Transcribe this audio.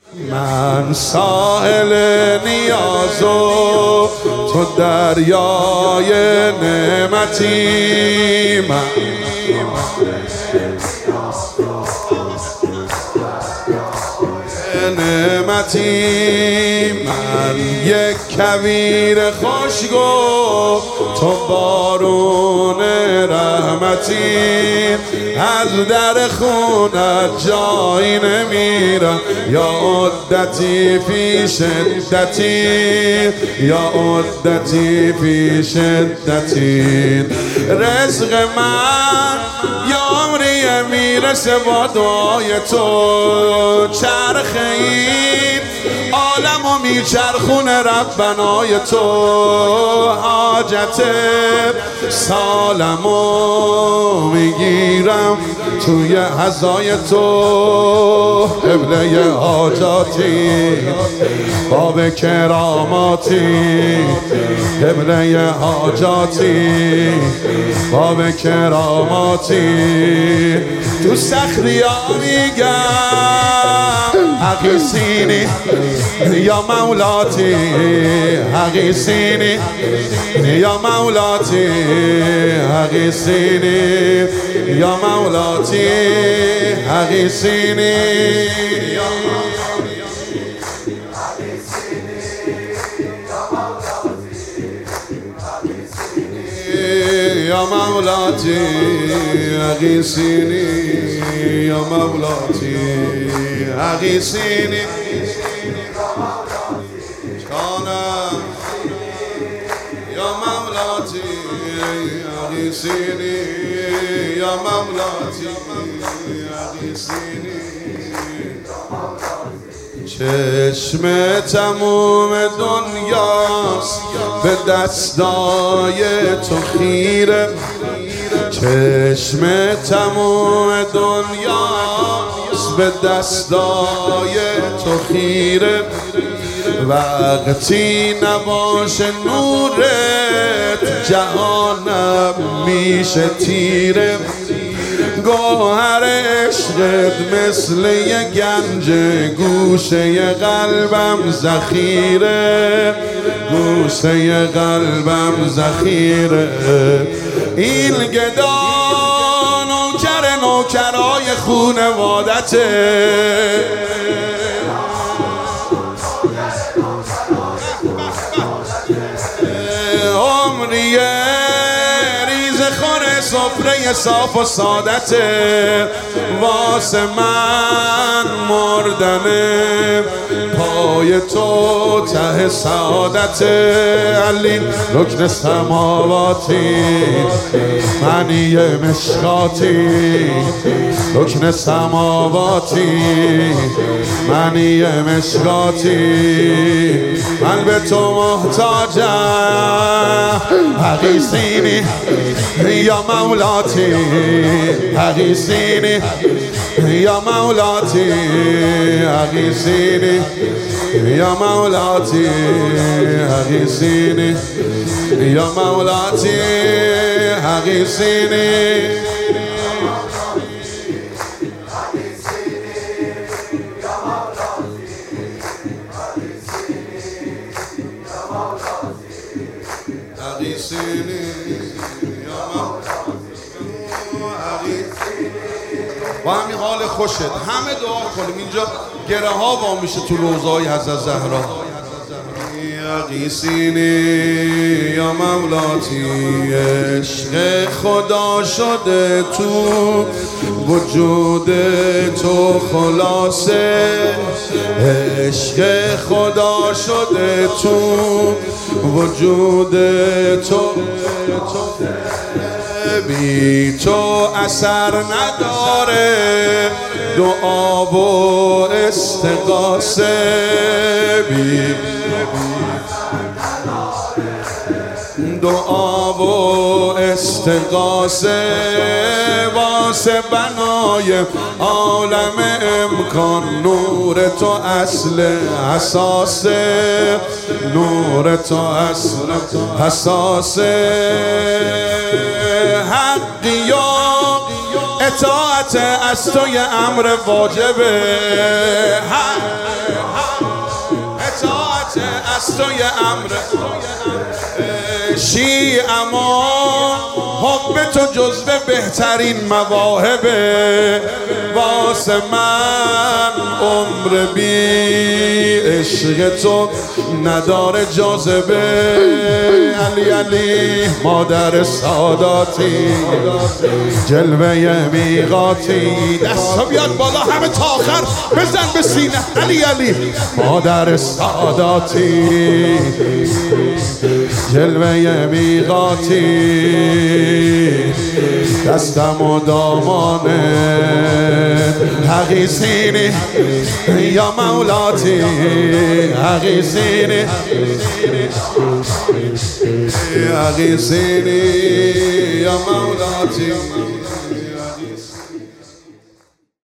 من ساحل نیاز و تو دریای نعمتی، من نعمتی، من یک کویر خشکو تو بارون رحمتی. از در خونت جایی نمیرم یا عدتی فی شدتی، یا عدتی فی شدتی. رزق من یا عمری میرسه با دعای تو، چرخه این عالم و میچرخونه ربنای تو. حاجت سالمو میگیرم توی هزای تو، قبله حاجاتی باب کراماتی، قبله حاجاتی باب کراماتی. تو سختی ها میگم حقیسینی یا مولاتی، حقیسینی یا مولاتی، حقیسینی یا مولاتی، حقیسینی یا یا مولاتی، حقیسینی یا مولاتی، حقیسینی کانم یا مولاتی، حقیسینی یا مولاتی، حقیسینی. چشم تموم دنیاست به دستای تو خیره، چشم تموم دنیاست به دستای تو خیره. وقتی نباشه نورت جهانم میشه تیره. گوهر عشقت مثل یه گنج گوشه قلبم ذخیره، گوشه قلبم ذخیره. این گدا نوکرای خونوادته، عمریه سفره صاف و سادته. واسه من مردنه پای تو ته سعادته. علی رکن سماواتی منی مشکاتی، رکن سماواتی منی مشکاتی. من به تو محتاجم حقیسینی یا مولاتی، حقیسینی یا مولاتی، حقیسینی یا مولاتی، حقیسینی یا مولاتی، حقیسینی. با همین حال خوشت همه دعا کنیم. اینجا گره ها وا میشه تو روضای حضرت زهرا. حقیسینی یا مولاتی، عشق خدا شده تو وجود تو خلاصه، عشق خدا شده تو وجود تو. بی تو اثر نداره دعا و استغاثه، بی دعا و استغاثه. واسه بنای عالم امکان نور تو اصل اساسه، نور تو اصل اساسه. حقی و اطاعت از تو یه امر واجبه، توی امر عشقی، اما حب تو جزو بهترین مواهبه. واسه من عمر بی عشق تو نداره جاذبه. علی علی مادر ساداتی، جلوه میقاتی. دستا بیاد بالا همه تا آخر بزن به سینه. علی علی مادر ساداتی، جلوه میقاتی. دستم و دامانه حقیسینی یا مولاتی، حقیسینی حقیسینی یا مولاتی.